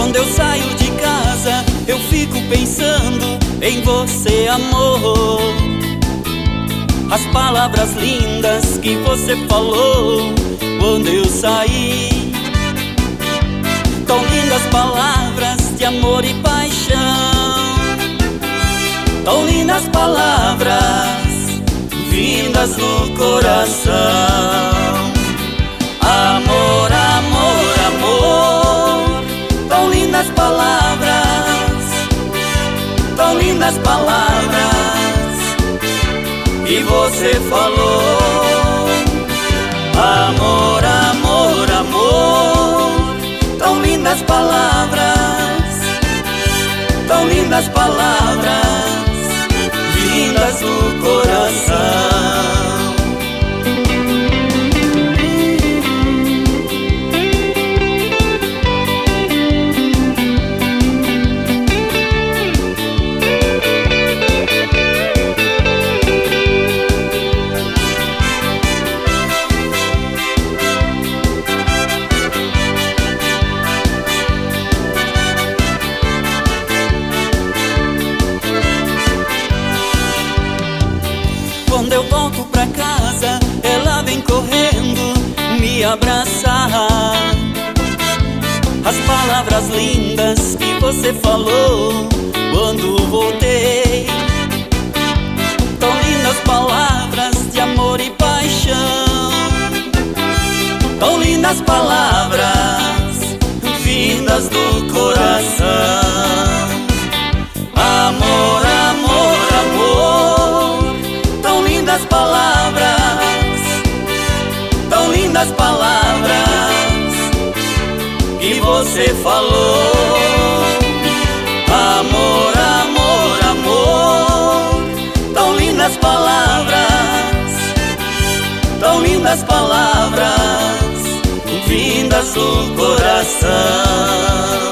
Quando eu saio de casa, eu fico pensando em você, amor. As palavras lindas que você falou quando eu saí. Tão lindas palavras de amor e paixão. Tão lindas palavras vindas no coração. Amor, amor, amor. Tão lindas palavras, tão lindas palavras. E você falou. Amor, amor, amor. Tão lindas palavras, tão lindas palavras vindas do coração. Quando eu volto pra casa, ela vem correndo me abraçar. As palavras lindas que você falou quando voltei. Tão lindas palavras de amor e paixão. Tão lindas palavras vindas do coração. Amor, amor, amor. Tão lindas palavras, tão lindas palavras que você falou. Amor, amor, amor. Tão lindas palavras, tão lindas palavras vindas do coração.